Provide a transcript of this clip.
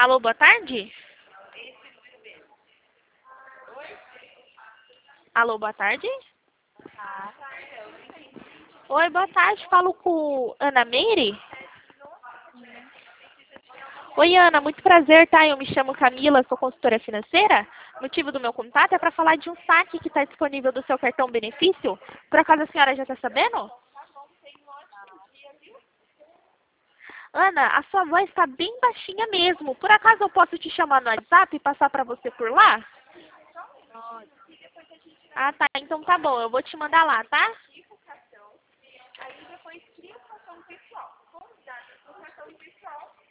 Alô, boa tarde? Alô, boa tarde? Oi, boa tarde. Falo com Ana Meire? Oi, Ana, muito prazer, tá? Eu me chamo Camila, sou consultora financeira. O motivo do meu contato é para falar de um saque que está disponível do seu cartão benefício. Por acaso a senhora já está sabendo? Ana, a sua voz está bem baixinha mesmo. Por acaso eu posso te chamar no WhatsApp e passar para você por lá? Ah, tá. Então tá bom. Eu vou te mandar lá, tá?